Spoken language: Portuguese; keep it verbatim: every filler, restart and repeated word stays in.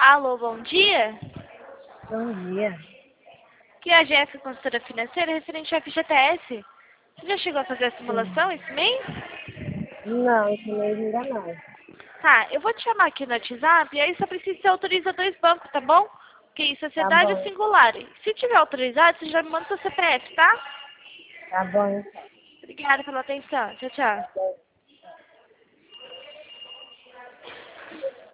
Alô, bom dia. Bom dia. Aqui é a Jéssica, consultora financeira, referente ao F G T S. Você já chegou a fazer a Sim. simulação esse mês? Não, esse mês ainda não. Tá, eu vou te chamar aqui no WhatsApp e aí só precisa ser autoriza dois bancos, tá bom? Que Tá sociedade e bom, singular. Se tiver autorizado, você já me manda seu C P F, tá? tá bom então. Obrigada pela atenção. Tchau, tchau. Tá bom.